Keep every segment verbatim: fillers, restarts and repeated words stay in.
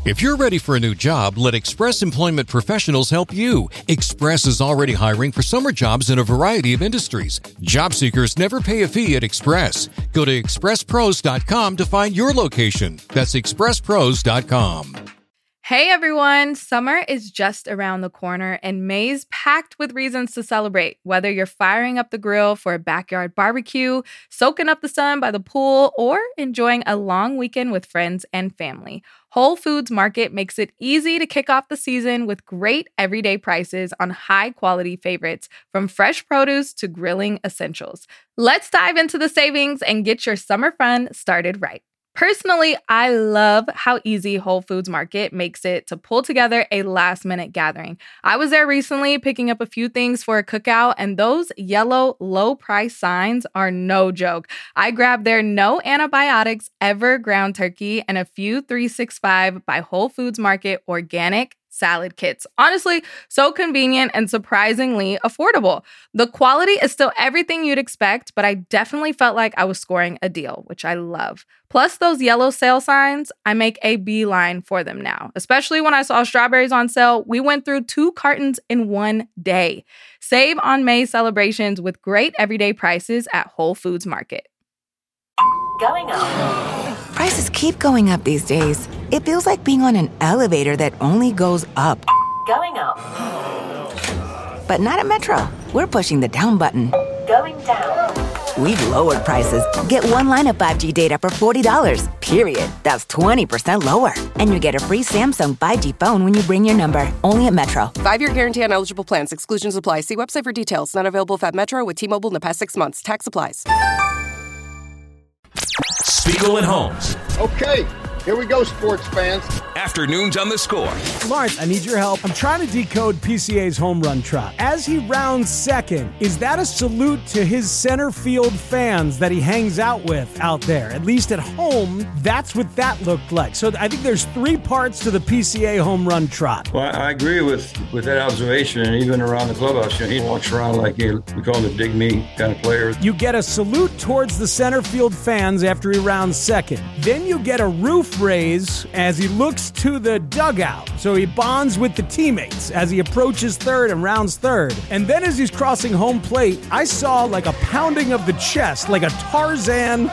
If you're ready for a new job, let Express Employment Professionals help you. Express is already hiring for summer jobs in a variety of industries. Job seekers never pay a fee at Express. Go to express pros dot com to find your location. That's express pros dot com. Hey everyone, summer is just around the corner and May's packed with reasons to celebrate. Whether you're firing up the grill for a backyard barbecue, soaking up the sun by the pool, or enjoying a long weekend with friends and family, Whole Foods Market makes it easy to kick off the season with great everyday prices on high-quality favorites, from fresh produce to grilling essentials. Let's dive into the savings and get your summer fun started right. Personally, I love how easy Whole Foods Market makes it to pull together a last-minute gathering. I was there recently picking up a few things for a cookout, and those yellow low-price signs are no joke. I grabbed their no antibiotics ever ground turkey and a few three sixty-five by Whole Foods Market organic salad kits. Honestly, so convenient and surprisingly affordable. The quality is still everything you'd expect, but I definitely felt like I was scoring a deal, which I love. Plus those yellow sale signs, I make a beeline for them now. Especially when I saw strawberries on sale, we went through two cartons in one day. Save on May celebrations with great everyday prices at Whole Foods Market. Going up. Prices keep going up these days. It feels like being on an elevator that only goes up. Going up. But not at Metro. We're pushing the down button. Going down. We've lowered prices. Get one line of five G data for forty dollars, period. That's twenty percent lower. And you get a free Samsung five G phone when you bring your number. Only at Metro. Five-year guarantee on eligible plans. Exclusions apply. See website for details. Not available if at Metro with T-Mobile in the past six months. Tax applies. Spiegel and Holmes. Okay, here we go, sports fans. Afternoons on the Score. Lawrence, I need your help. I'm trying to decode P C A's home run trot. As he rounds second, is that a salute to his center field fans that he hangs out with out there? At least at home, that's what that looked like. So I think there's three parts to the P C A home run trot. Well, I agree with, with that observation, and even around the clubhouse, you know, he walks around like a, we call him a dig me kind of player. You get a salute towards the center field fans after he rounds second. Then you get a roof raise as he looks to the dugout. So he bonds with the teammates as he approaches third and rounds third. And then as he's crossing home plate, I saw like a pounding of the chest, like a Tarzan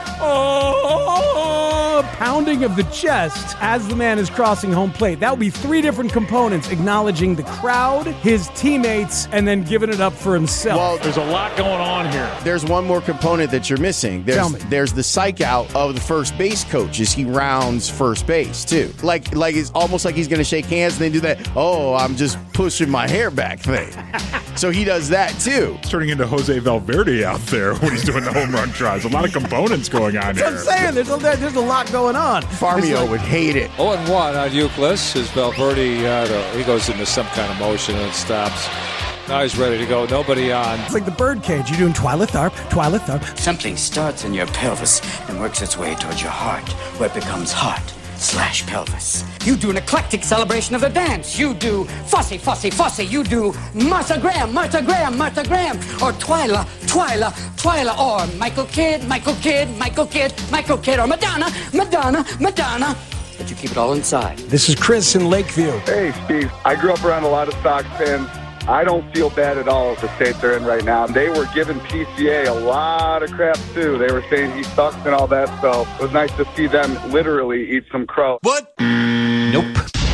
oh, pounding of the chest as the man is crossing home plate. That would be three different components, acknowledging the crowd, his teammates, and then giving it up for himself. Well, there's a lot going on here. There's one more component that you're missing. There's, Tell me. There's the psych out of the first base coach as he rounds first base, too. Like, like it's almost like he's going to shake hands and then do that, oh, I'm just pushing my hair back thing. So he does that, too. It's turning into Jose Valverde out there when he's doing the home run tries. A lot of components going on That's here. what I'm saying. There's a, there's a lot going on. Farmio like, would hate it. oh and one on Euclid as Valverde, uh, he goes into some kind of motion and stops. Now he's ready to go. Nobody on. It's like the birdcage. You're doing Twyla Tharp, Twyla Tharp. Something starts in your pelvis and works its way towards your heart, where it becomes heart slash pelvis. You do an eclectic celebration of the dance. You do fussy, fussy, fussy. You do Martha Graham, Martha Graham, Martha Graham. Or Twyla, Twyla, Twyla. Or Michael Kidd, Michael Kidd, Michael Kidd, Michael Kidd. Or Madonna, Madonna, Madonna. But you keep it all inside. This is Chris in Lakeview. Hey, Steve. I grew up around a lot of Sox fans. I don't feel bad at all with the state they're in right now. They were giving P C A a lot of crap, too. They were saying he sucks and all that, so it was nice to see them literally eat some crow. What? Nope.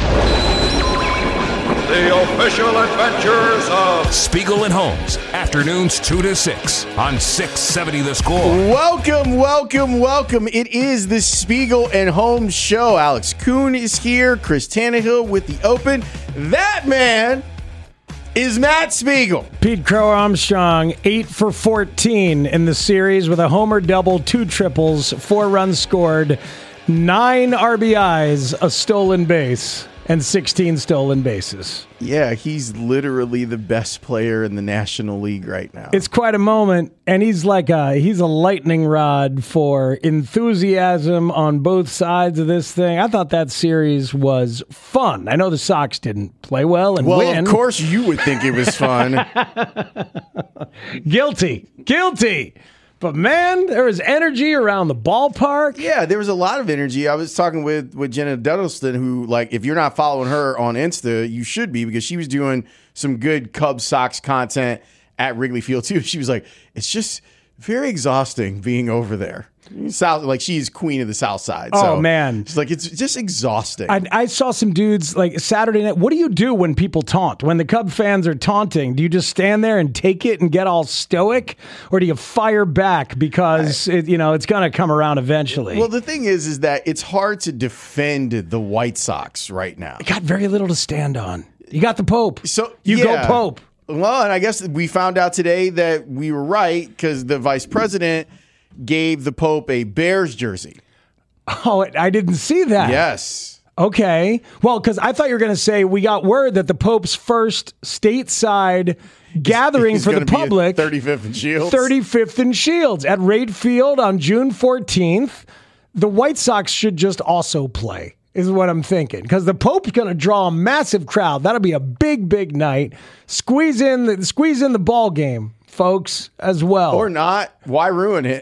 The official adventures of Spiegel and Holmes. Afternoons two to six on six seventy The Score. Welcome, welcome, welcome. It is the Spiegel and Holmes show. Alex Kuhn is here. Chris Tannehill with the open. That man is Matt Spiegel. Pete Crow Armstrong, eight for fourteen in the series with a homer double, two triples, four runs scored, nine R B Is, a stolen base, and sixteen stolen bases. Yeah, he's literally the best player in the National League right now. It's quite a moment, and he's like a he's a lightning rod for enthusiasm on both sides of this thing. I thought that series was fun. I know the Sox didn't play well and well, win. Of course you would think it was fun. Guilty. Guilty. But man, there was energy around the ballpark. Yeah, there was a lot of energy. I was talking with, with Jenna Duddleston, who, like, if you're not following her on Insta, you should be, because she was doing some good Cubs Sox content at Wrigley Field too. She was like, it's just very exhausting being over there. South, like she's queen of the South Side. Oh, so man. She's like, it's just exhausting. I, I saw some dudes like Saturday night. What do you do when people taunt? When the Cub fans are taunting, do you just stand there and take it and get all stoic? Or do you fire back because, it, you know, it's going to come around eventually? Well, the thing is, is that it's hard to defend the White Sox right now. You got very little to stand on. You got the Pope. So You yeah. go Pope. Well, and I guess we found out today that we were right, because the vice president gave the Pope a Bears jersey. Oh, I didn't see that. Yes. Okay. Well, because I thought you were going to say we got word that the Pope's first stateside gathering He's for the gonna be at public, thirty-fifth and Shields. thirty-fifth and Shields at Raid Field on June fourteenth. The White Sox should just also play, is what I'm thinking, because the Pope's going to draw a massive crowd. That'll be a big, big night. Squeeze in the squeeze in the ball game, folks, as well. Or not. Why ruin it?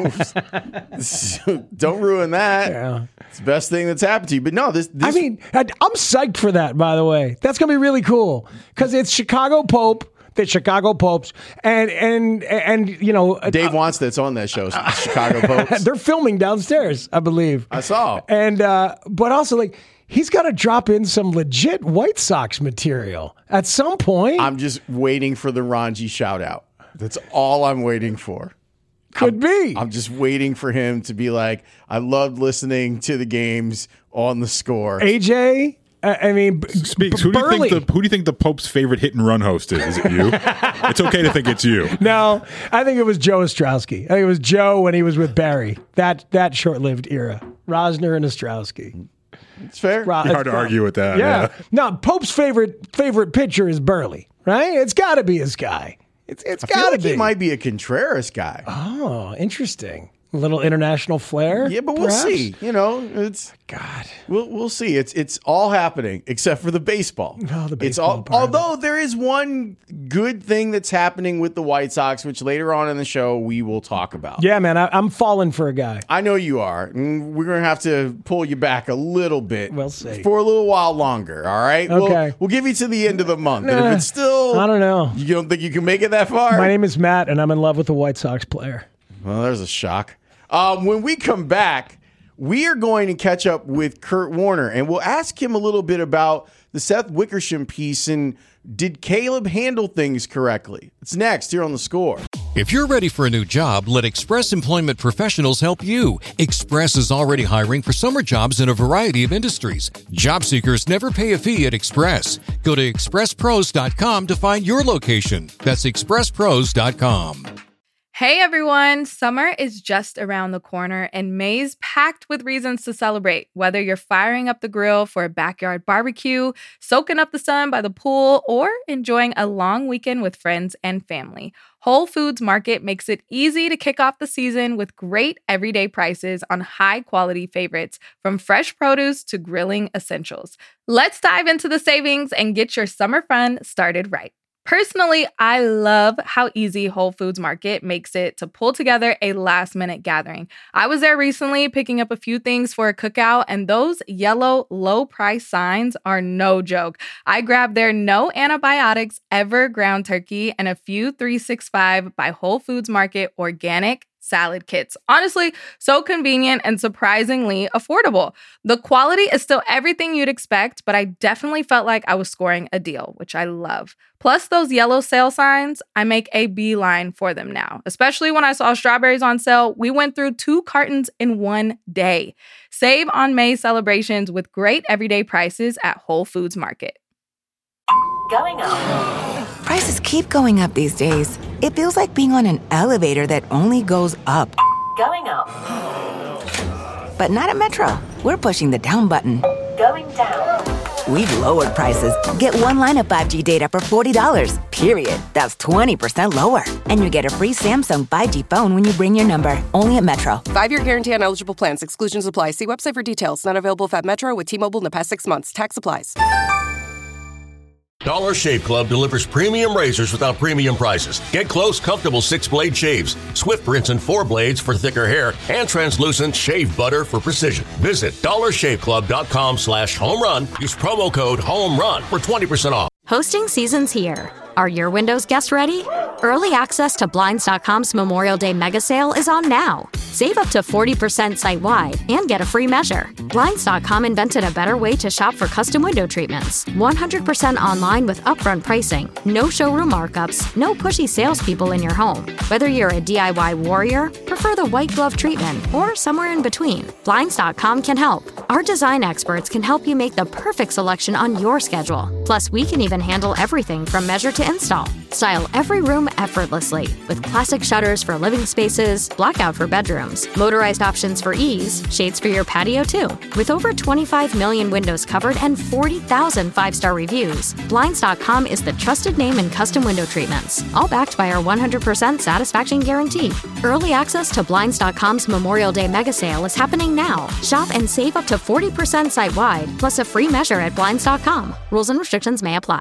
Don't ruin that. Yeah. It's the best thing that's happened to you. But no, this, this I mean, I- I'm psyched for that, by the way. That's going to be really cool, because it's Chicago Pope, the Chicago Popes, and, and, and you know. Dave uh, wants that's on that show, Chicago Popes. They're filming downstairs, I believe. I saw. And, uh, but also, like, he's got to drop in some legit White Sox material at some point. I'm just waiting for the Ranji shout out. That's all I'm waiting for. Could I'm, be. I'm just waiting for him to be like, I loved listening to the games on the score. A J, I I mean, B- Speaks. B- Who do you Burley. think the Who do you think the Pope's favorite hit and run host is? Is it you? It's okay to think it's you. No, I think it was Joe Ostrowski. I think it was Joe when he was with Barry. That that short-lived era. Rosner and Ostrowski. It's fair. Ro- Hard to argue with that. Yeah. Yeah. No, Pope's favorite favorite pitcher is Burley, right? It's got to be his guy. It's it's I feel got to like be. he might be a Contreras guy. Oh, interesting. A little international flair. Yeah, but we'll perhaps? see. You know, it's God. We'll we'll see. It's it's all happening except for the baseball. Oh, the It's all. baseball part of Although there is one good thing that's happening with the White Sox, which later on in the show we will talk about. Yeah, man, I, I'm falling for a guy. I know you are. And we're gonna have to pull you back a little bit. We'll see. For a little while longer. All right. Okay. We'll, we'll give you to the end of the month. and Nah, if it's still, I don't know. You don't think you can make it that far? My name is Matt, and I'm in love with a White Sox player. Well, there's a shock. Um, when we come back, we are going to catch up with Kurt Warner, and we'll ask him a little bit about the Seth Wickersham piece and did Caleb handle things correctly? It's next here on The Score. If you're ready for a new job, let Express Employment Professionals help you. Express is already hiring for summer jobs in a variety of industries. Job seekers never pay a fee at Express. Go to express pros dot com to find your location. That's express pros dot com. Hey everyone, summer is just around the corner and May's packed with reasons to celebrate. Whether you're firing up the grill for a backyard barbecue, soaking up the sun by the pool, or enjoying a long weekend with friends and family, Whole Foods Market makes it easy to kick off the season with great everyday prices on high-quality favorites, from fresh produce to grilling essentials. Let's dive into the savings and get your summer fun started right. Personally, I love how easy Whole Foods Market makes it to pull together a last-minute gathering. I was there recently picking up a few things for a cookout, and those yellow low-price signs are no joke. I grabbed their no antibiotics ever ground turkey and a few three sixty-five by Whole Foods Market organic salad kits. Honestly, so convenient and surprisingly affordable. The quality is still everything you'd expect, but I definitely felt like I was scoring a deal, which I love. Plus those yellow sale signs, I make a beeline for them now. Especially when I saw strawberries on sale, we went through two cartons in one day. Save on May celebrations with great everyday prices at Whole Foods Market. Going up. Prices keep going up these days. It feels like being on an elevator that only goes up. Going up. But not at Metro. We're pushing the down button. Going down. We've lowered prices. Get one line of five G data for forty dollars, period. That's twenty percent lower. And you get a free Samsung five G phone when you bring your number. Only at Metro. Five-year guarantee on eligible plans. Exclusions apply. See website for details. Not available if at Metro with T-Mobile in the past six months. Tax applies. Dollar Shave Club delivers premium razors without premium prices. Get close, comfortable six-blade shaves, Swift rinse and four blades for thicker hair, and translucent shave butter for precision. Visit dollar shave club dot com slash home run. Use promo code HOMERUN for twenty percent off. Hosting season's here. Are your windows guests ready? Early access to Blinds dot com's Memorial Day mega sale is on now. Save up to forty percent site-wide and get a free measure. Blinds dot com invented a better way to shop for custom window treatments. one hundred percent online with upfront pricing, no showroom markups, no pushy salespeople in your home. Whether you're a D I Y warrior, prefer the white glove treatment, or somewhere in between, Blinds dot com can help. Our design experts can help you make the perfect selection on your schedule. Plus, we can even handle everything from measure to install. Style every room effortlessly with classic shutters for living spaces, blackout for bedrooms, motorized options for ease, shades for your patio too. With over twenty-five million windows covered and forty thousand five-star reviews, Blinds dot com is the trusted name in custom window treatments, all backed by our one hundred percent satisfaction guarantee. Early access to Blinds dot com's Memorial Day mega sale is happening now. Shop and save up to forty percent site-wide, plus a free measure at Blinds dot com. Rules and restrictions may apply.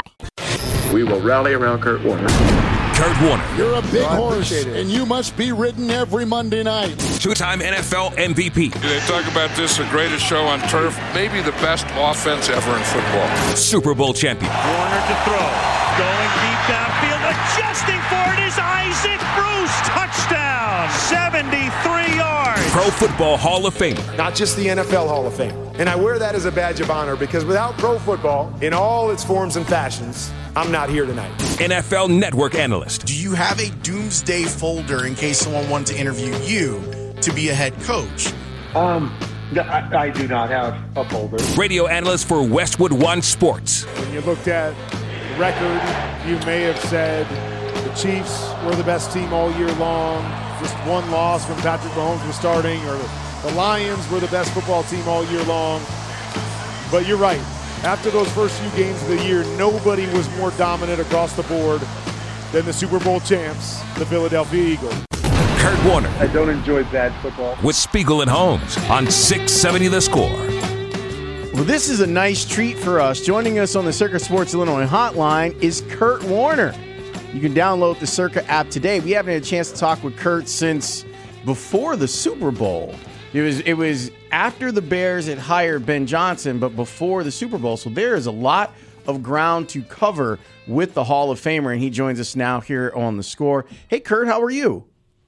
We will rally around Kurt Warner. Kurt Warner. You're a big Oh, horse, and you must be ridden every Monday night. Two-time N F L M V P. They talk about this, the greatest show on turf, maybe the best offense ever in football. Super Bowl champion. Warner to throw. Going deep downfield. Adjusting for it is Isaac Bruce. Touchdown. seventy-three yards. Pro Football Hall of Famer. Not just the N F L Hall of Fame. And I wear that as a badge of honor because without pro football, in all its forms and fashions, I'm not here tonight. N F L Network analyst. Do you have a doomsday folder in case someone wanted to interview you to be a head coach? Um, I, I do not have a folder. Radio analyst for Westwood One Sports. When you looked at the record, you may have said the Chiefs were the best team all year long. Just one loss when Patrick Mahomes was starting, or the Lions were the best football team all year long. But you're right. After those first few games of the year, nobody was more dominant across the board than the Super Bowl champs, the Philadelphia Eagles. Kurt Warner. I don't enjoy bad football. With Spiegel and Holmes on six seventy The Score. Well, this is a nice treat for us. Joining us on the Circa Sports Illinois hotline is Kurt Warner. You can download the Circa app today. We haven't had a chance to talk with Kurt since before the Super Bowl. It was it was after the Bears had hired Ben Johnson, but before the Super Bowl. So there is a lot of ground to cover with the Hall of Famer, and he joins us now here on The Score. Hey, Kurt, how are you?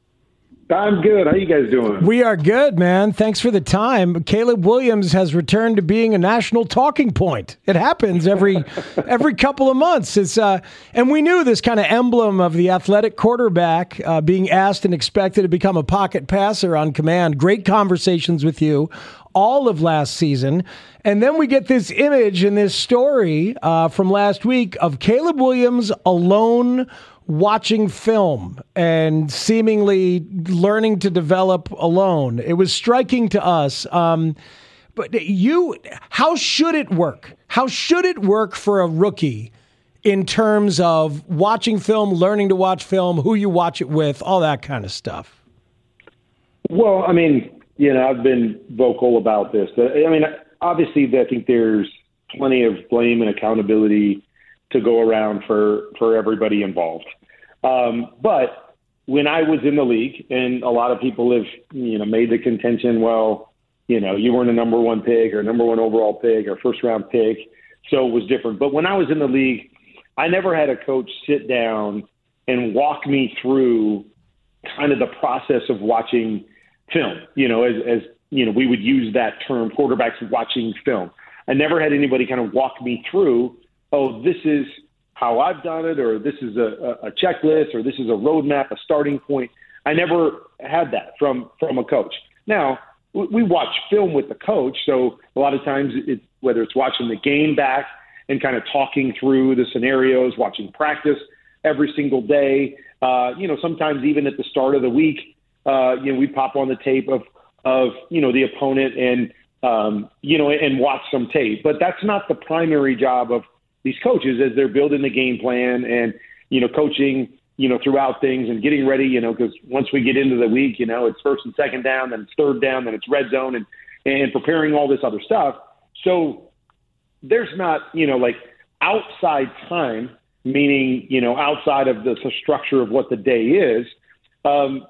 I'm good. How you guys doing? We are good, man. Thanks for the time. Caleb Williams has returned to being a national talking point. It happens every every couple of months. It's uh, and we knew this kind of emblem of the athletic quarterback uh, being asked and expected to become a pocket passer on command. Great conversations with you all of last season. And then we get this image in this story uh, from last week of Caleb Williams alone watching film and seemingly learning to develop alone. It was striking to us. Um, but you, how should it work? How should it work for a rookie in terms of watching film, learning to watch film, who you watch it with, all that kind of stuff? Well, I mean, you know, I've been vocal about this. I mean, obviously, I think there's plenty of blame and accountability to go around for, for everybody involved. Um, but when I was in the league, and a lot of people have, you know, made the contention, well, you know, you weren't a number one pick or number one overall pick or first round pick, so it was different. But when I was in the league, I never had a coach sit down and walk me through kind of the process of watching film, you know, as, as you know, we would use that term, quarterbacks watching film. I never had anybody kind of walk me through, oh, this is how I've done it, or this is a, a checklist, or this is a roadmap, a starting point. I never had that from, from a coach. Now, we watch film with the coach, so a lot of times, it's, whether it's watching the game back and kind of talking through the scenarios, watching practice every single day, uh, you know, sometimes even at the start of the week, uh, you know, we pop on the tape of, of you know, the opponent and, um, you know, and watch some tape. But that's not the primary job of these coaches as they're building the game plan and, you know, coaching, you know, throughout things and getting ready, you know, because once we get into the week, you know, it's first and second down, then it's third down, then it's red zone and, and preparing all this other stuff. So there's not, you know, like outside time, meaning, you know, outside of the, the structure of what the day is, um,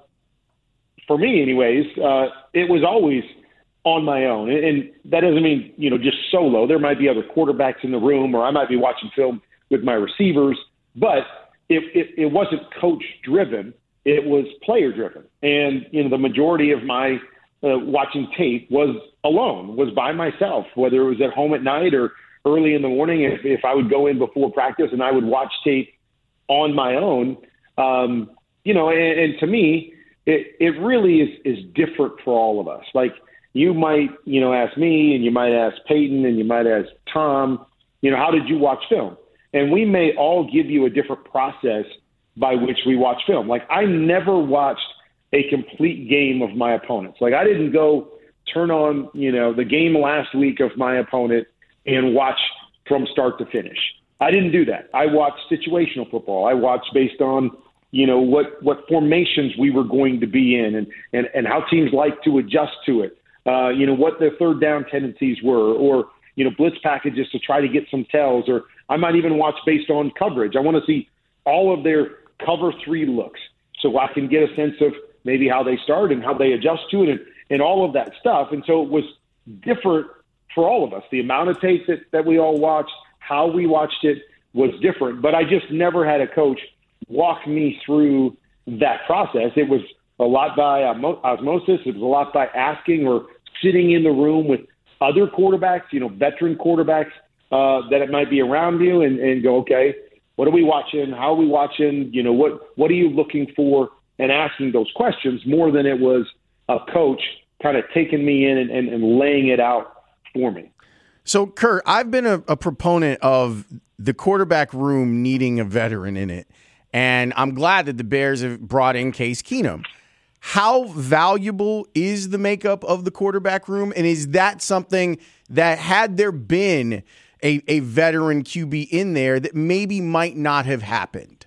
for me anyways, uh, it was always on my own. And, and that doesn't mean, you know, just solo. There might be other quarterbacks in the room, or I might be watching film with my receivers, but it, it, it wasn't coach driven. It was player driven. And, you know, the majority of my uh, watching tape was alone, was by myself, whether it was at home at night or early in the morning. If, if I would go in before practice and I would watch tape on my own, um, you know, and, and to me, it, it really is, is different for all of us. Like, you might, you know, ask me, and you might ask Peyton, and you might ask Tom, you know, how did you watch film? And we may all give you a different process by which we watch film. Like, I never watched a complete game of my opponents. Like, I didn't go turn on, you know, the game last week of my opponent and watch from start to finish. I didn't do that. I watched situational football. I watched based on, you know, what, what formations we were going to be in, and, and, and how teams like to adjust to it. Uh, you know, what their third down tendencies were, or, you know, blitz packages to try to get some tells, or I might even watch based on coverage. I want to see all of their cover three looks so I can get a sense of maybe how they start and how they adjust to it, and, and all of that stuff. And so it was different for all of us. The amount of tape that, that we all watched, how we watched it was different. But I just never had a coach walk me through that process. It was a lot by osmosis. It was a lot by asking or sitting in the room with other quarterbacks, you know, veteran quarterbacks uh, that it might be around you, and, and go, okay, what are we watching? How are we watching? You know, what what are you looking for? And asking those questions more than it was a coach kind of taking me in and, and, and laying it out for me. So, Kurt, I've been a, a proponent of the quarterback room needing a veteran in it, and I'm glad that the Bears have brought in Case Keenum. How valuable is the makeup of the quarterback room, and is that something that, had there been a, a veteran Q B in there, that maybe might not have happened?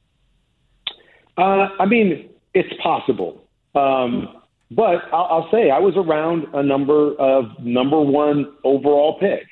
Uh, I mean, it's possible. Um, but I'll, I'll say I was around a number of number one overall picks.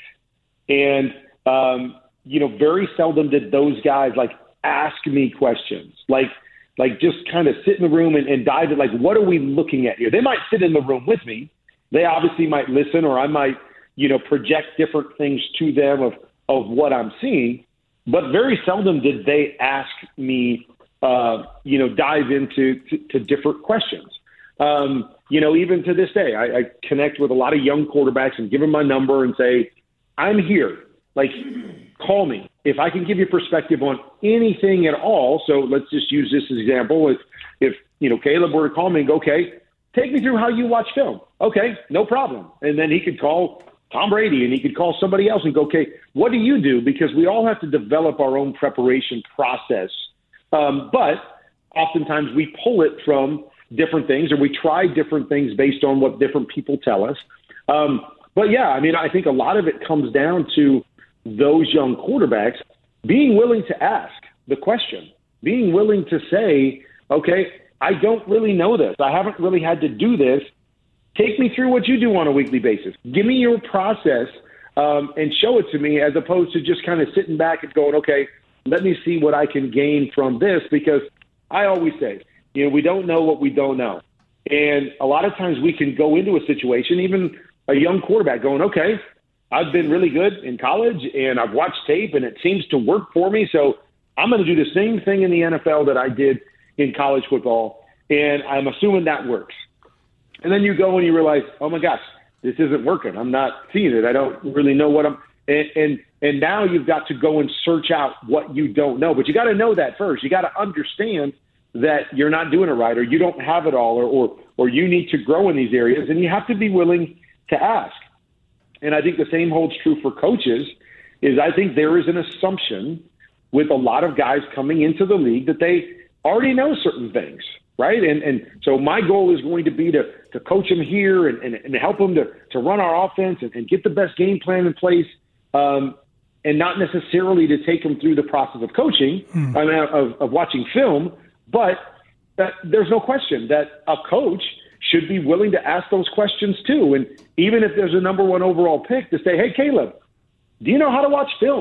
And, um, you know, very seldom did those guys, like, ask me questions. Like, like just kind of sit in the room and, and dive in, like, what are we looking at here? They might sit in the room with me. They obviously might listen, or I might, you know, project different things to them of, of what I'm seeing. But very seldom did they ask me Uh, you know, dive into to, to different questions. Um, you know, even to this day, I, I connect with a lot of young quarterbacks and give them my number and say, I'm here. Like, call me. If I can give you perspective on anything at all, so let's just use this as an example. If, if, you know, Caleb were to call me and go, okay, take me through how you watch film. Okay, no problem. And then he could call Tom Brady, and he could call somebody else and go, okay, what do you do? Because we all have to develop our own preparation process. Um, but oftentimes we pull it from different things, or we try different things based on what different people tell us. Um, but, yeah, I mean, I think a lot of it comes down to those young quarterbacks being willing to ask the question, being willing to say, okay, I don't really know this. I haven't really had to do this. Take me through what you do on a weekly basis. Give me your process um, and show it to me, as opposed to just kind of sitting back and going, okay, let me see what I can gain from this, because I always say, you know, we don't know what we don't know. And a lot of times we can go into a situation, even a young quarterback going, okay, I've been really good in college and I've watched tape and it seems to work for me. So I'm going to do the same thing in the N F L that I did in college football. And I'm assuming that works. And then you go and you realize, oh my gosh, this isn't working. I'm not seeing it. I don't really know what I'm, and, and, And now you've got to go and search out what you don't know. But you got to know that first. You got to understand that you're not doing it right, or you don't have it all, or, or or you need to grow in these areas. And you have to be willing to ask. And I think the same holds true for coaches. Is I think there is an assumption with a lot of guys coming into the league that they already know certain things, right? And and so my goal is going to be to to coach them here and, and, and help them to, to run our offense and, and get the best game plan in place. Um, and not necessarily to take them through the process of coaching, hmm. I mean, of, of watching film, but that, there's no question that a coach should be willing to ask those questions too. And even if there's a number one overall pick, to say, hey, Caleb, do you know how to watch film?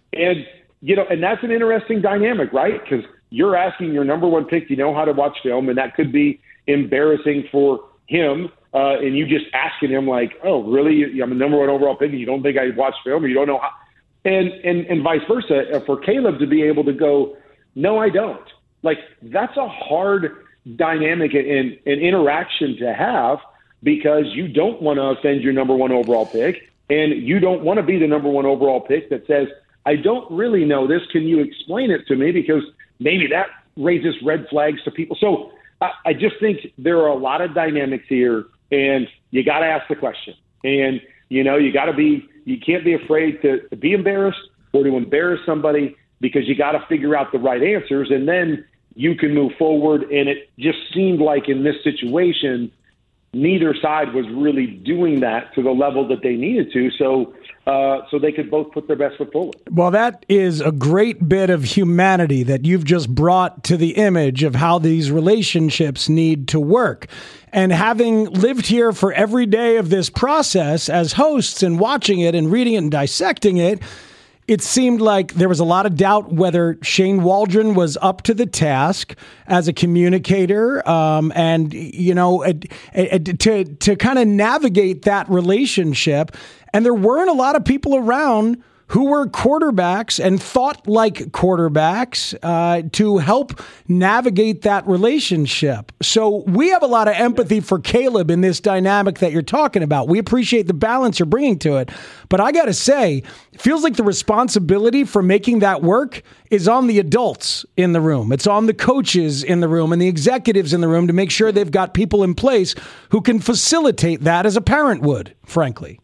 And, you know, and that's an interesting dynamic, right? Because you're asking your number one pick, you know how to watch film, and that could be embarrassing for him. Uh, and you just asking him like, oh, really? I'm a number one overall pick, and you don't think I watch film, or you don't know how? And, and, and vice versa, for Caleb to be able to go, no, I don't. Like, that's a hard dynamic and, and interaction to have, because you don't want to offend your number one overall pick, and you don't want to be the number one overall pick that says, I don't really know this. Can you explain it to me? Because maybe that raises red flags to people. So I, I just think there are a lot of dynamics here, and you got to ask the question. And, you know, you got to be, you can't be afraid to, to be embarrassed or to embarrass somebody, because you got to figure out the right answers, and then you can move forward. And it just seemed like in this situation, neither side was really doing that to the level that they needed to, so uh, so they could both put their best foot forward. Well, that is a great bit of humanity that you've just brought to the image of how these relationships need to work. And having lived here for every day of this process as hosts and watching it and reading it and dissecting it, it seemed like there was a lot of doubt whether Shane Waldron was up to the task as a communicator, um, and, you know, a, a, a, to to kind of navigate that relationship. And there weren't a lot of people around who were quarterbacks and thought like quarterbacks uh, to help navigate that relationship. So we have a lot of empathy for Caleb in this dynamic that you're talking about. We appreciate the balance you're bringing to it. But I got to say, it feels like the responsibility for making that work is on the adults in the room. It's on the coaches in the room and the executives in the room to make sure they've got people in place who can facilitate that as a parent would, frankly.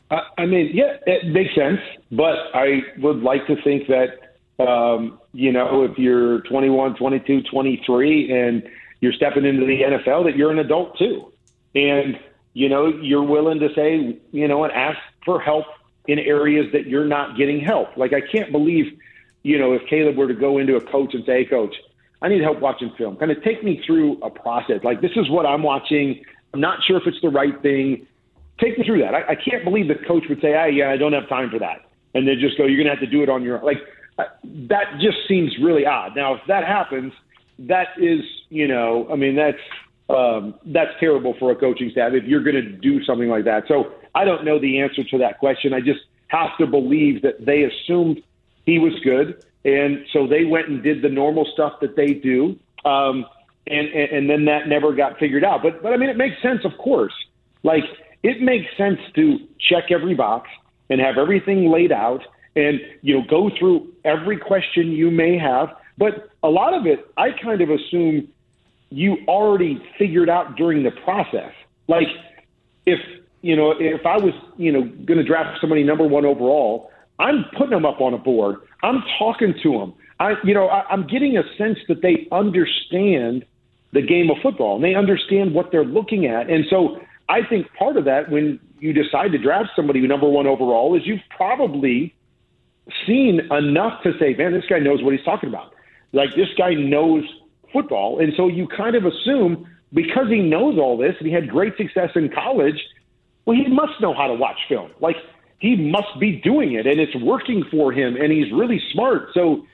I mean, yeah, it makes sense, but I would like to think that, um, you know, if you're twenty-one, twenty-two, twenty-three, and you're stepping into the N F L, that you're an adult too. And, you know, you're willing to say, you know, and ask for help in areas that you're not getting help. Like, I can't believe, you know, if Caleb were to go into a coach and say, hey, coach, I need help watching film. Kind of take me through a process. Like, this is what I'm watching. I'm not sure if it's the right thing. Take me through that. I, I can't believe the coach would say, "Ah, yeah, I don't have time for that," and then just go, "You're going to have to do it on your own." Like, uh, that just seems really odd. Now, if that happens, that is, you know, I mean, that's um, that's terrible for a coaching staff if you're going to do something like that. So I don't know the answer to that question. I just have to believe that they assumed he was good, and so they went and did the normal stuff that they do, um, and, and and then that never got figured out. But but I mean, it makes sense, of course. Like, it makes sense to check every box and have everything laid out and, you know, go through every question you may have. But a lot of it, I kind of assume you already figured out during the process. Like, if, you know, if I was, you know, going to draft somebody number one overall, I'm putting them up on a board. I'm talking to them. I, you know, I, I'm getting a sense that they understand the game of football and they understand what they're looking at. And so I think part of that, when you decide to draft somebody number one overall, is you've probably seen enough to say, man, this guy knows what he's talking about. Like, this guy knows football. And so you kind of assume, because he knows all this and he had great success in college, well, he must know how to watch film. Like, he must be doing it and it's working for him and he's really smart. So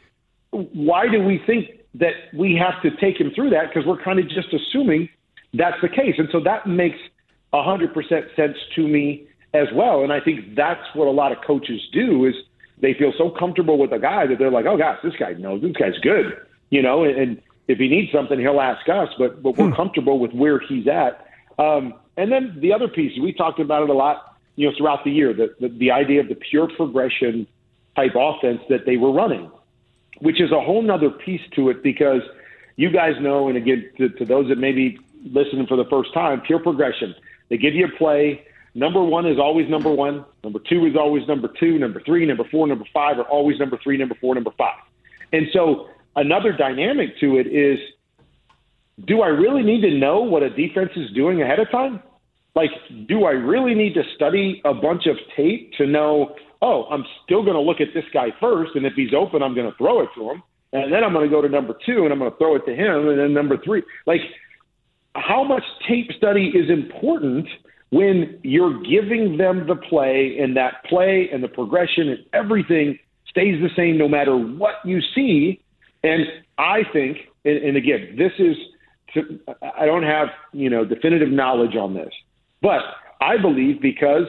why do we think that we have to take him through that? Because we're kind of just assuming that's the case. And so that makes one hundred percent sense to me as well. And I think that's what a lot of coaches do, is they feel so comfortable with a guy that they're like, oh, gosh, this guy knows, this guy's good, you know, and, and if he needs something, he'll ask us, but, but we're hmm. comfortable with where he's at. Um, and then the other piece, we talked about it a lot, you know, throughout the year, the, the, the idea of the pure progression type offense that they were running, which is a whole nother piece to it, because you guys know, and again, to, to those that may be listening for the first time, pure progression. They give you a play. Number one is always number one. Number two is always number two. Number three, number four, number five are always number three, number four, number five. And so another dynamic to it is, do I really need to know what a defense is doing ahead of time? Like, do I really need to study a bunch of tape to know, oh, I'm still going to look at this guy first, and if he's open, I'm going to throw it to him. And then I'm going to go to number two, and I'm going to throw it to him, and then number three. Like, how much tape study is important when you're giving them the play, and that play and the progression and everything stays the same no matter what you see. And I think, and, and again, this is, to, I don't have, you know, definitive knowledge on this, but I believe because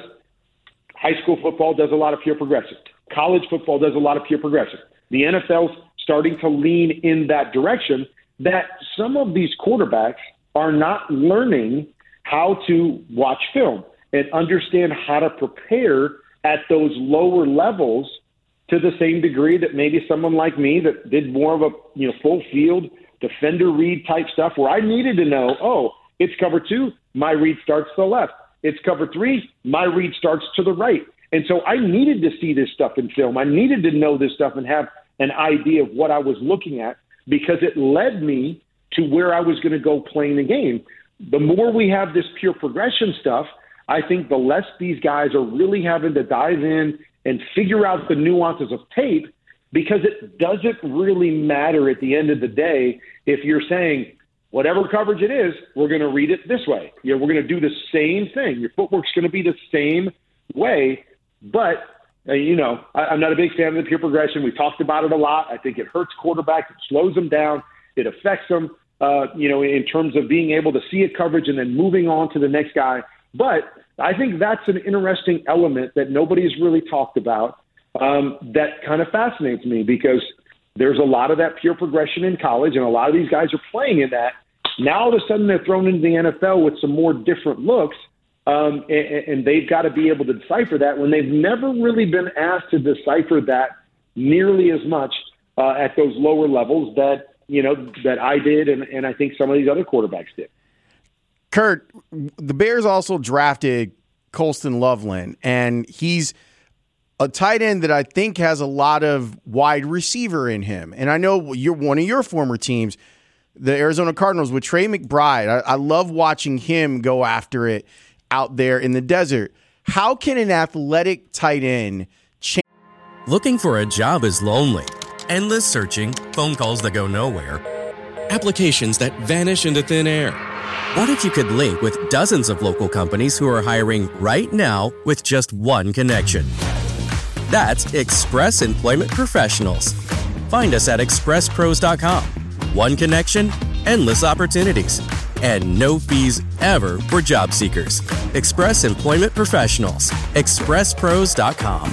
high school football does a lot of pure progression, college football does a lot of pure progression, the N F L's starting to lean in that direction, that some of these quarterbacks are not learning how to watch film and understand how to prepare at those lower levels to the same degree that maybe someone like me that did more of a, you know, full field defender read type stuff where I needed to know, oh, it's cover two, my read starts to the left. It's cover three, my read starts to the right. And so I needed to see this stuff in film. I needed to know this stuff and have an idea of what I was looking at because it led me to where I was going to go playing the game. The more we have this pure progression stuff, I think the less these guys are really having to dive in and figure out the nuances of tape, because it doesn't really matter at the end of the day if you're saying, whatever coverage it is, we're going to read it this way. You know, we're going to do the same thing. Your footwork's going to be the same way. But, uh, you know, I, I'm not a big fan of the pure progression. We talked about it a lot. I think it hurts quarterbacks. It slows them down. It affects them, uh, you know, in terms of being able to see a coverage and then moving on to the next guy. But I think that's an interesting element that nobody's really talked about um, that kind of fascinates me because there's a lot of that pure progression in college, and a lot of these guys are playing in that. Now all of a sudden they're thrown into the N F L with some more different looks, um, and, and they've got to be able to decipher that when they've never really been asked to decipher that nearly as much uh, at those lower levels that, you know, that I did and, and I think some of these other quarterbacks did. Kurt, the Bears also drafted Colston Loveland, and he's a tight end that I think has a lot of wide receiver in him. And I know you're one of your former teams, the Arizona Cardinals, with Trey McBride. I, I love watching him go after it out there in the desert. How can an athletic tight end change? Looking for a job is lonely. Endless searching, phone calls that go nowhere, applications that vanish into thin air. What if you could link with dozens of local companies who are hiring right now with just one connection? That's Express Employment Professionals. Find us at express pros dot com. One connection, endless opportunities, and no fees ever for job seekers. Express Employment Professionals. express pros dot com.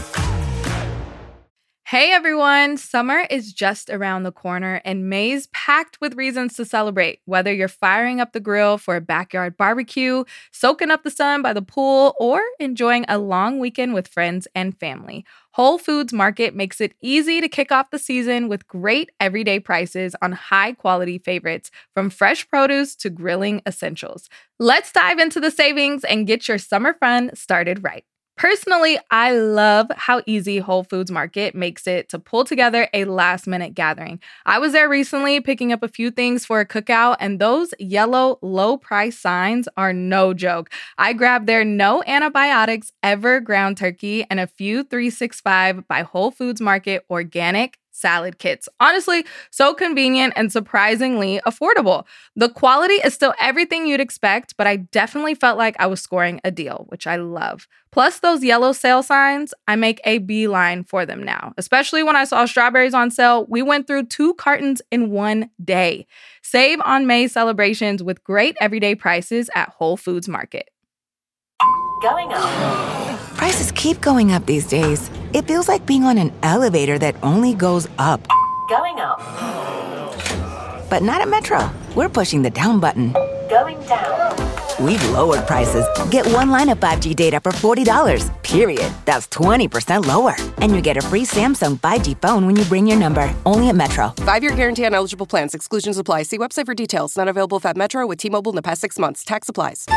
Hey everyone, summer is just around the corner and May's packed with reasons to celebrate. Whether you're firing up the grill for a backyard barbecue, soaking up the sun by the pool, or enjoying a long weekend with friends and family, Whole Foods Market makes it easy to kick off the season with great everyday prices on high-quality favorites, from fresh produce to grilling essentials. Let's dive into the savings and get your summer fun started right. Personally, I love how easy Whole Foods Market makes it to pull together a last-minute gathering. I was there recently picking up a few things for a cookout, and those yellow low-price signs are no joke. I grabbed their no antibiotics ever ground turkey and a few three sixty-five by Whole Foods Market organic salad kits. Honestly, so convenient and surprisingly affordable. The quality is still everything you'd expect, but I definitely felt like I was scoring a deal, which I love. Plus those yellow sale signs, I make a beeline for them now. Especially when I saw strawberries on sale, we went through two cartons in one day. Save on May celebrations with great everyday prices at Whole Foods Market. Going up. Prices keep going up these days. It feels like being on an elevator that only goes up. Going up. But not at Metro. We're pushing the down button. Going down. We've lowered prices. Get one line of five G data for forty dollars, period. That's twenty percent lower. And you get a free Samsung five G phone when you bring your number. Only at Metro. Five-year guarantee on eligible plans. Exclusions apply. See website for details. Not available at Metro with T-Mobile in the past six months. Tax applies.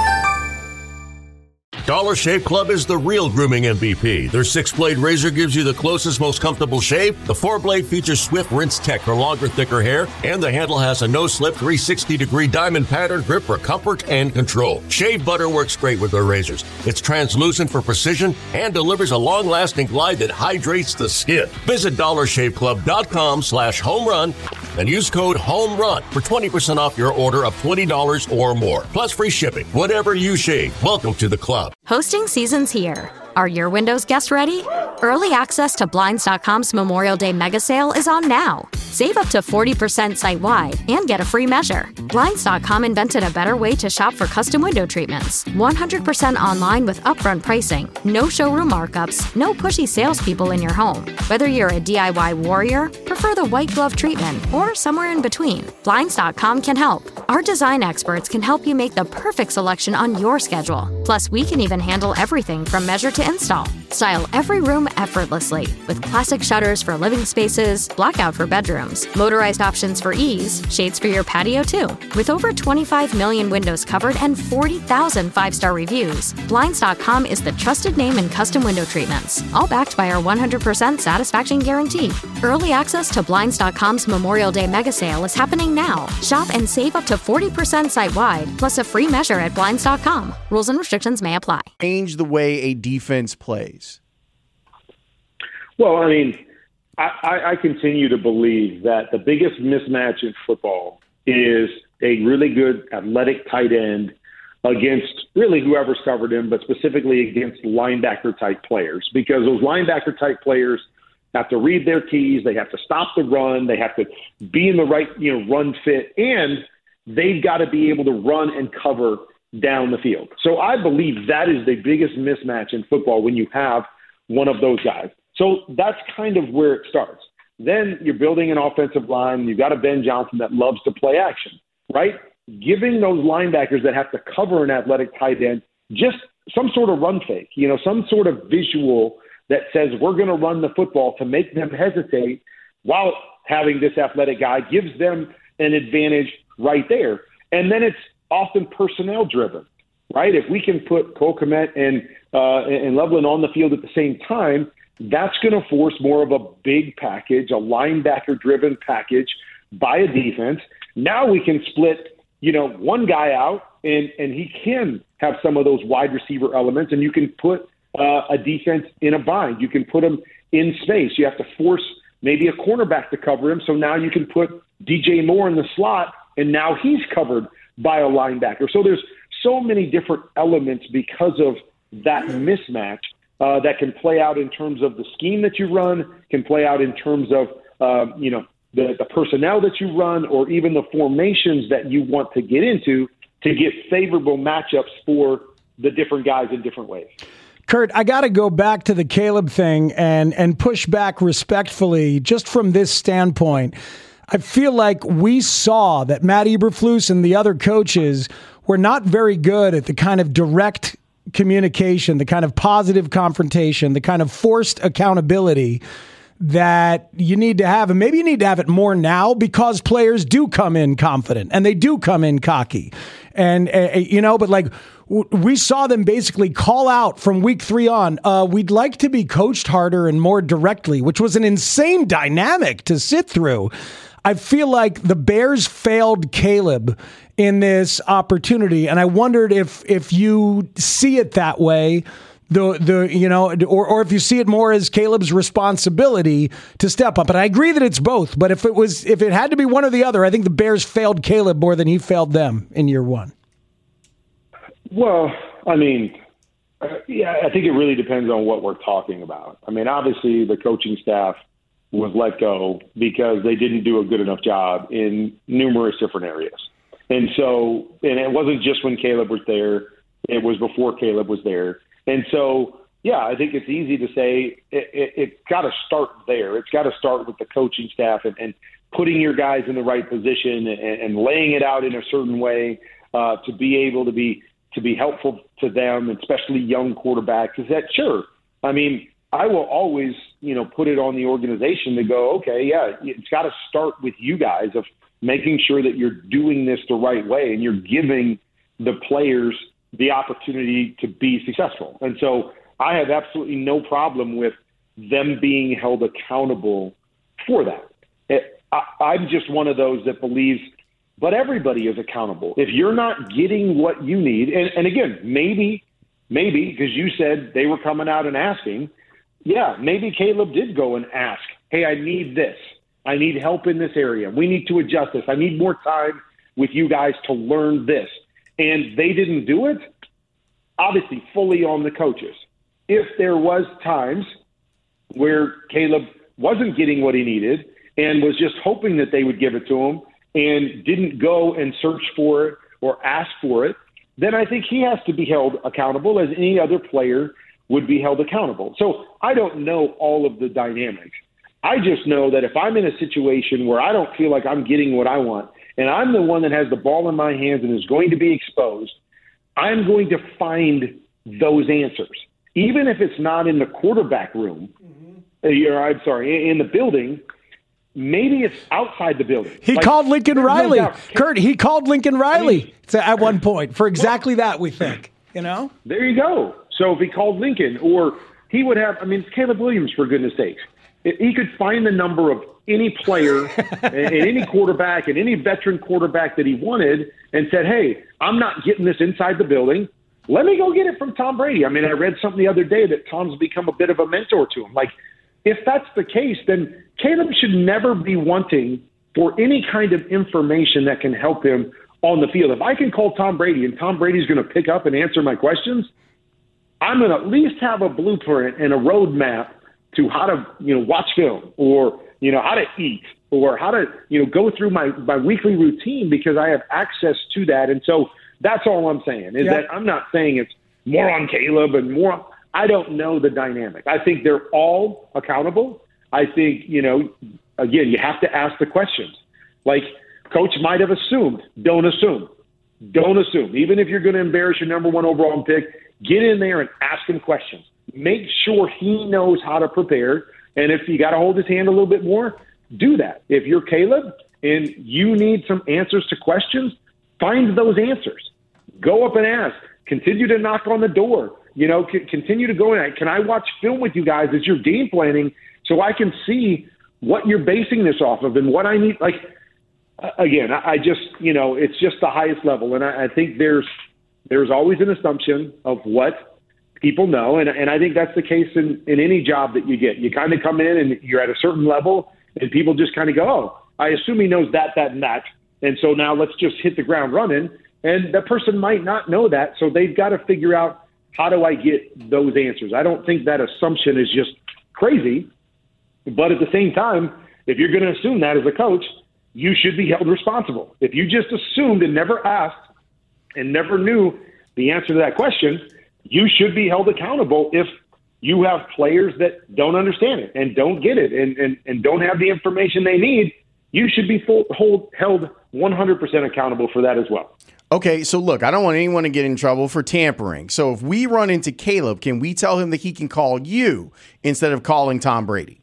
Dollar Shave Club is the real grooming M V P. Their six-blade razor gives you the closest, most comfortable shave. The four-blade features Swift Rinse Tech for longer, thicker hair, and the handle has a no-slip three sixty degree diamond pattern grip for comfort and control. Shave butter works great with their razors. It's translucent for precision and delivers a long-lasting glide that hydrates the skin. Visit dollar shave club dot com slash home run and use code HOMERUN for twenty percent off your order of twenty dollars or more, plus free shipping. Whatever you shave, welcome to the club. Hosting season's here. Are your windows guests ready? Early access to Blinds dot com's Memorial Day mega sale is on now. Save up to forty percent site-wide and get a free measure. Blinds dot com invented a better way to shop for custom window treatments. one hundred percent online with upfront pricing, no showroom markups, no pushy salespeople in your home. Whether you're a D I Y warrior, prefer the white glove treatment, or somewhere in between, Blinds dot com can help. Our design experts can help you make the perfect selection on your schedule. Plus, we can even handle everything from measure to install. Style every room effortlessly with classic shutters for living spaces, blackout for bedrooms, motorized options for ease, shades for your patio too. With over twenty-five million windows covered and forty thousand five-star reviews, Blinds dot com is the trusted name in custom window treatments, all backed by our one hundred percent satisfaction guarantee. Early access to Blinds dot com's Memorial Day mega sale is happening now. Shop and save up to forty percent site-wide, plus a free measure at Blinds dot com. Rules and restrictions may apply. Change the way a defense plays. Well, I mean, I, I, I continue to believe that the biggest mismatch in football is a really good athletic tight end against really whoever's covered him, but specifically against linebacker-type players, because those linebacker-type players have to read their keys, they have to stop the run, they have to be in the right, you know, run fit, and they've got to be able to run and cover down the field. So I believe that is the biggest mismatch in football when you have one of those guys. So that's kind of where it starts. Then you're building an offensive line. You've got a Ben Johnson that loves to play action, right? Giving those linebackers that have to cover an athletic tight end just some sort of run fake, you know, some sort of visual that says we're going to run the football to make them hesitate while having this athletic guy gives them an advantage right there. And then it's often personnel driven, right? If we can put Cole Kmet and, uh, and Loveland on the field at the same time, that's going to force more of a big package, a linebacker-driven package by a defense. Now we can split, you know, one guy out, and, and he can have some of those wide receiver elements, and you can put uh, a defense in a bind. You can put him in space. You have to force maybe a cornerback to cover him, so now you can put D J Moore in the slot, and now he's covered by a linebacker. So there's so many different elements because of that mismatch. Uh, that can play out in terms of the scheme that you run, can play out in terms of, uh, you know, the, the personnel that you run, or even the formations that you want to get into to get favorable matchups for the different guys in different ways. Kurt, I got to go back to the Caleb thing and, and push back respectfully just from this standpoint. I feel like we saw that Matt Eberflus and the other coaches were not very good at the kind of direct communication, the kind of positive confrontation, the kind of forced accountability that you need to have. And maybe you need to have it more now because players do come in confident and they do come in cocky. And, uh, you know, but like w- we saw them basically call out from week three on, uh, we'd like to be coached harder and more directly, which was an insane dynamic to sit through. I feel like the Bears failed Caleb in this opportunity, and I wondered if if you see it that way, the the you know, or or if you see it more as Caleb's responsibility to step up. And I agree that it's both, but if it was if it had to be one or the other, I think the Bears failed Caleb more than he failed them in year one. Well, I mean, uh, yeah, I think it really depends on what we're talking about. I mean, obviously the coaching staff was let go because they didn't do a good enough job in numerous different areas. And so, and it wasn't just when Caleb was there, it was before Caleb was there. And so, yeah, I think it's easy to say it, it, it's got to start there. It's got to start with the coaching staff and, and putting your guys in the right position and, and laying it out in a certain way uh, to be able to be, to be helpful to them, especially young quarterbacks. Is that sure? I mean, I will always, you know, put it on the organization to go, okay, yeah, it's got to start with you guys of making sure that you're doing this the right way and you're giving the players the opportunity to be successful. And so I have absolutely no problem with them being held accountable for that. It, I, I'm just one of those that believes, but everybody is accountable. If you're not getting what you need, and, and again, maybe, maybe because you said they were coming out and asking, yeah, maybe Caleb did go and ask, hey, I need this. I need help in this area. We need to adjust this. I need more time with you guys to learn this. And they didn't do it, obviously fully on the coaches. If there was times where Caleb wasn't getting what he needed and was just hoping that they would give it to him and didn't go and search for it or ask for it, then I think he has to be held accountable as any other player would be held accountable. So I don't know all of the dynamics. I just know that if I'm in a situation where I don't feel like I'm getting what I want, and I'm the one that has the ball in my hands and is going to be exposed, I'm going to find those answers. Even if it's not in the quarterback room, mm-hmm. or I'm sorry, in the building, maybe it's outside the building. He like, called Lincoln Riley. No Kurt, he called Lincoln Riley I mean, at one point for exactly well, that, we think. You know? There you go. So if he called Lincoln, or he would have, I mean, it's Caleb Williams, for goodness sakes. He could find the number of any player and any quarterback and any veteran quarterback that he wanted and said, hey, I'm not getting this inside the building. Let me go get it from Tom Brady. I mean, I read something the other day that Tom's become a bit of a mentor to him. Like, if that's the case, then Caleb should never be wanting for any kind of information that can help him on the field. If I can call Tom Brady and Tom Brady's going to pick up and answer my questions, I'm going to at least have a blueprint and a roadmap to how to, you know, watch film, or, you know, how to eat, or how to, you know, go through my, my weekly routine, because I have access to that. And so that's all I'm saying is yep. that I'm not saying it's more on Caleb and more on, I don't know the dynamic. I think they're all accountable. I think, you know, again, you have to ask the questions. Like, coach might have assumed. Don't assume. Don't assume. Even if you're going to embarrass your number one overall pick, get in there and ask him questions. Make sure he knows how to prepare. And if you got to hold his hand a little bit more, do that. If you're Caleb and you need some answers to questions, find those answers. Go up and ask. Continue to knock on the door. You know, c- continue to go in. Can I watch film with you guys as you're game planning so I can see what you're basing this off of and what I need? Like, uh, again, I, I just, you know, it's just the highest level. And I, I think there's there's always an assumption of what people know. And, and I think that's the case in, in any job that you get. You kind of come in and you're at a certain level and people just kind of go, oh, I assume he knows that, that, and that. And so now let's just hit the ground running. And that person might not know that. So they've got to figure out, how do I get those answers? I don't think that assumption is just crazy. But at the same time, if you're going to assume that as a coach, you should be held responsible. If you just assumed and never asked and never knew the answer to that question, you should be held accountable if you have players that don't understand it and don't get it and, and, and don't have the information they need. You should be full, hold, held one hundred percent accountable for that as well. Okay, so look, I don't want anyone to get in trouble for tampering. So if we run into Caleb, can we tell him that he can call you instead of calling Tom Brady?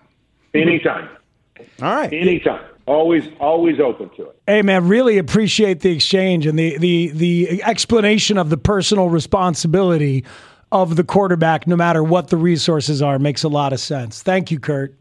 Anytime. All right. Anytime. Always, always open to it. Hey, man, really appreciate the exchange and the the the explanation of the personal responsibility of the quarterback, no matter what the resources are. Makes a lot of sense. Thank you, Kurt.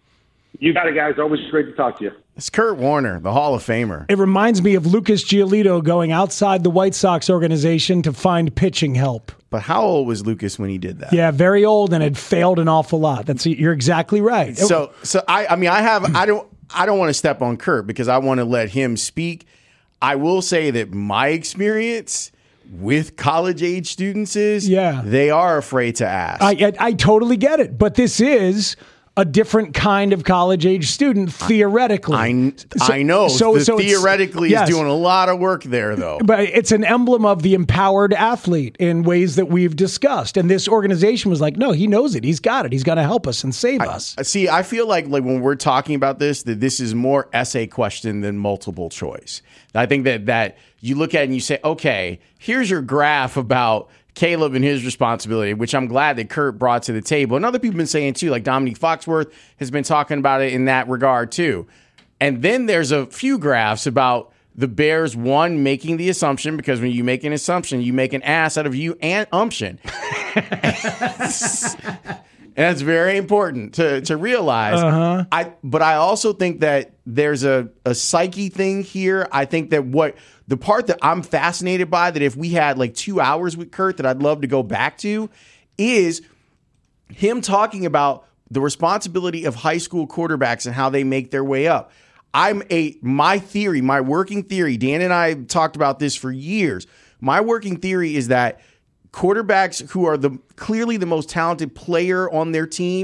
You got it, guys. Always great to talk to you. It's Kurt Warner, the Hall of Famer. It reminds me of Lucas Giolito going outside the White Sox organization to find pitching help. But how old was Lucas when he did that? Yeah, very old, and had failed an awful lot. That's you're exactly right. So, so I, I mean, I have, I don't, I don't want to step on Kurt because I want to let him speak. I will say that my experience with college age students is, yeah, they are afraid to ask. I, I, I totally get it, but this is a different kind of college age student, theoretically. I, so, I know. So, the so theoretically yes. is doing a lot of work there, though. But it's an emblem of the empowered athlete in ways that we've discussed. And this organization was like, no, he knows it. He's got it. He's going to help us and save I, us. See, I feel like like when we're talking about this, that this is more essay question than multiple choice. I think that that you look at it and you say, okay, here's your graph about Caleb and his responsibility, which I'm glad that Kurt brought to the table. And other people have been saying too, like Dominique Foxworth has been talking about it in that regard too. And then there's a few graphs about the Bears, one, making the assumption, because when you make an assumption, you make an ass out of you and umption. And that's very important to, to realize. Uh-huh. I, but I also think that there's a, a psyche thing here. I think that what the part that I'm fascinated by, that if we had like two hours with Kurt that I'd love to go back to, is him talking about the responsibility of high school quarterbacks and how they make their way up. I'm a, my theory, my working theory, Dan and I have talked about this for years. My working theory is that quarterbacks who are the clearly the most talented player on their team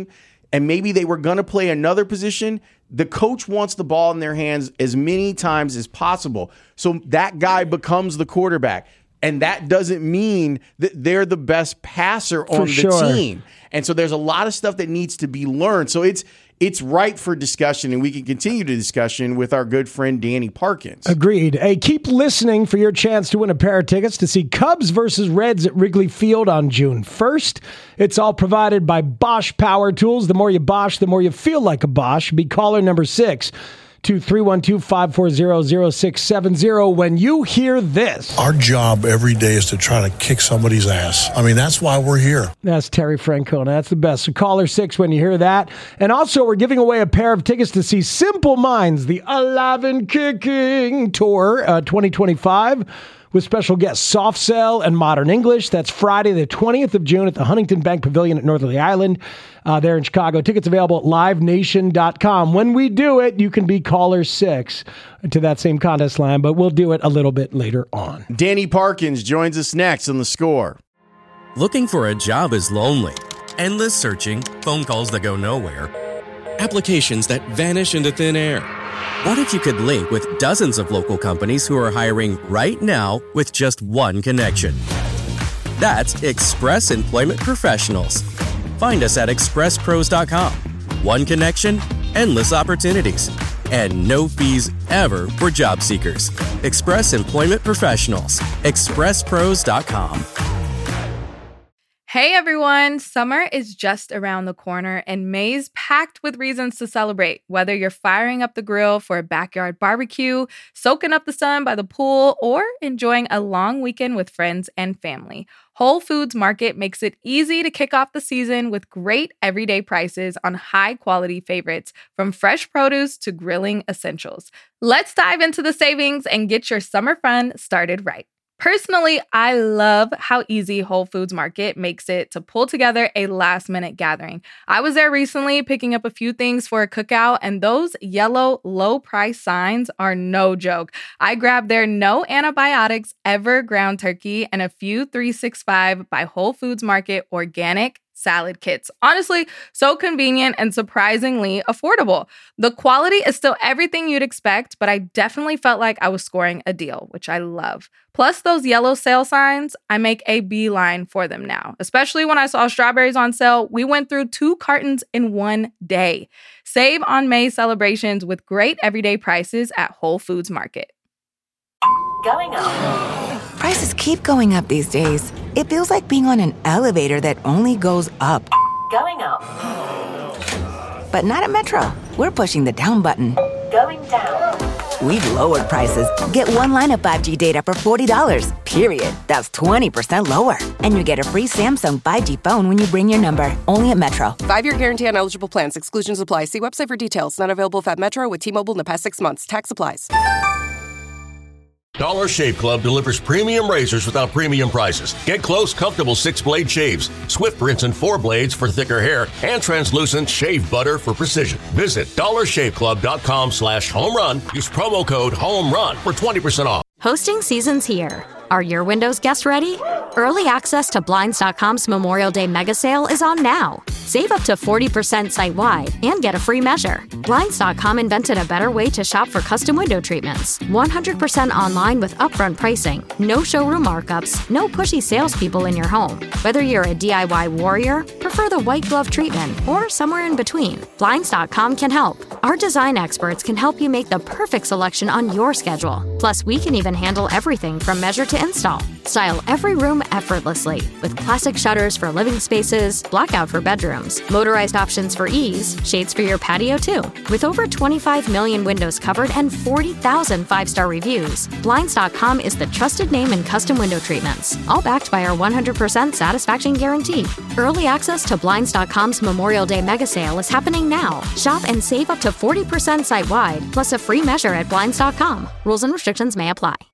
and maybe they were going to play another position, the coach wants the ball in their hands as many times as possible. So that guy becomes the quarterback. And that doesn't mean that they're the best passer on For the sure. team. And so there's a lot of stuff that needs to be learned. So it's it's ripe for discussion, and we can continue the discussion with our good friend Danny Parkins. Agreed. Hey, keep listening for your chance to win a pair of tickets to see Cubs versus Reds at Wrigley Field on June first. It's all provided by Bosch Power Tools. The more you Bosch, the more you feel like a Bosch. Be caller number six to three one two, five four zero, zero six seven zero when you hear this. Our job every day is to try to kick somebody's ass. I mean, that's why we're here. That's Terry Francona. That's the best. So caller six when you hear that. And also, we're giving away a pair of tickets to see Simple Minds, the Alive and Kicking Tour uh, twenty twenty-five. With special guests Soft Cell and Modern English. That's Friday the twentieth of June at the Huntington Bank Pavilion at Northerly Island uh, there in Chicago. Tickets available at live nation dot com. When we do it, you can be caller six to that same contest line, but we'll do it a little bit later on. Danny Parkins joins us next on The Score. Looking for a job is lonely. Endless searching, phone calls that go nowhere, applications that vanish into thin air. What if you could link with dozens of local companies who are hiring right now with just one connection? That's Express Employment Professionals. Find us at express pros dot com. One connection, endless opportunities, and no fees ever for job seekers. Express Employment Professionals. express pros dot com. Hey everyone, summer is just around the corner and May's packed with reasons to celebrate. Whether you're firing up the grill for a backyard barbecue, soaking up the sun by the pool, or enjoying a long weekend with friends and family, Whole Foods Market makes it easy to kick off the season with great everyday prices on high-quality favorites, from fresh produce to grilling essentials. Let's dive into the savings and get your summer fun started right. Personally, I love how easy Whole Foods Market makes it to pull together a last-minute gathering. I was there recently picking up a few things for a cookout, and those yellow low-price signs are no joke. I grabbed their no antibiotics ever ground turkey and a few three sixty-five by Whole Foods Market organic salad kits. Honestly, so convenient and surprisingly affordable. The quality is still everything you'd expect, but I definitely felt like I was scoring a deal, which I love. Plus those yellow sale signs, I make a beeline for them now. Especially when I saw strawberries on sale, we went through two cartons in one day. Save on May celebrations with great everyday prices at Whole Foods Market. Going up. Prices keep going up these days. It feels like being on an elevator that only goes up. Going up. But not at Metro. We're pushing the down button. Going down. We've lowered prices. Get one line of five G data for forty dollars, period. That's twenty percent lower. And you get a free Samsung five G phone when you bring your number. Only at Metro. Five-year guarantee on eligible plans. Exclusions apply. See website for details. Not available at Metro with T-Mobile in the past six months. Tax applies. Dollar Shave Club delivers premium razors without premium prices. Get close, comfortable six-blade shaves, Swift rinse and four blades for thicker hair, and translucent shave butter for precision. Visit dollar shave club dot com slash home run. Use promo code HOMERUN for twenty percent off. Hosting season's here. Are your windows guest ready? Early access to Blinds dot com's Memorial Day mega sale is on now. Save up to forty percent site-wide and get a free measure. Blinds dot com invented a better way to shop for custom window treatments. one hundred percent online with upfront pricing, no showroom markups, no pushy salespeople in your home. Whether you're a D I Y warrior, prefer the white glove treatment, or somewhere in between, Blinds dot com can help. Our design experts can help you make the perfect selection on your schedule. Plus, we can even handle everything from measure to install. Style every room effortlessly with classic shutters for living spaces, blackout for bedrooms, motorized options for ease, shades for your patio too. With over twenty-five million windows covered and forty thousand five-star reviews, Blinds dot com is the trusted name in custom window treatments, all backed by our one hundred percent satisfaction guarantee. Early access to Blinds dot com's Memorial Day mega sale is happening now. Shop and save up to forty percent site-wide, plus a free measure at Blinds dot com. Rules and restrictions may apply.